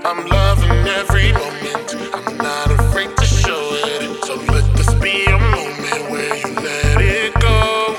I'm loving every moment. I'm not afraid to show it. So let this be a moment where you let it go.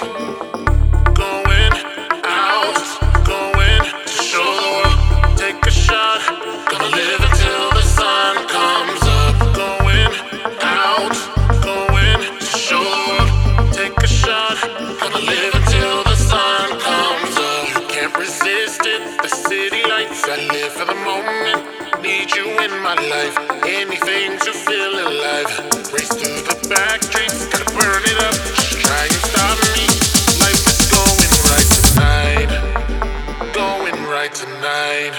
Going out, going to show the world. Take a shot. Gonna live until the sun comes up. Going out, going to show the world. Take a shot. Gonna live until the sun comes up. You can't resist it. The city lights. I live for the moment. Need you in my life. Anything to feel alive. Race through the back streets. Gotta burn it up. Just try and stop me. Life is going right tonight. Going right tonight.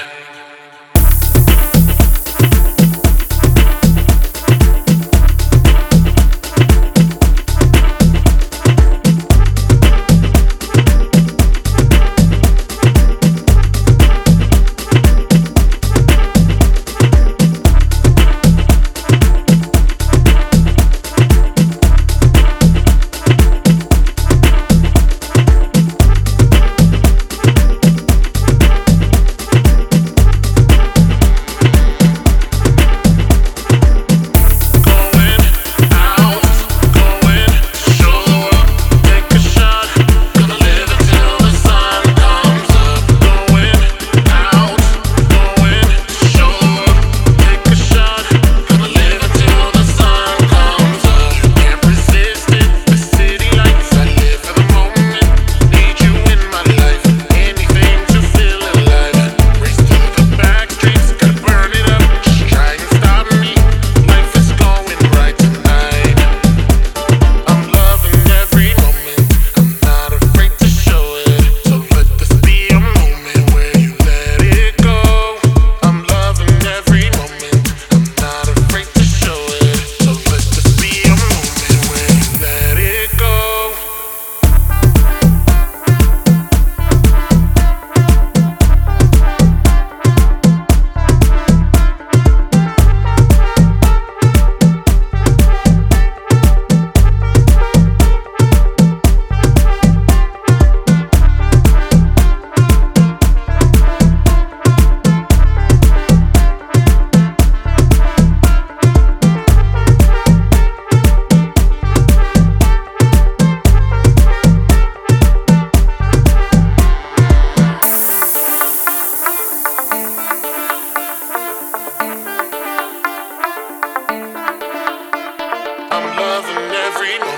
I'm loving every moment.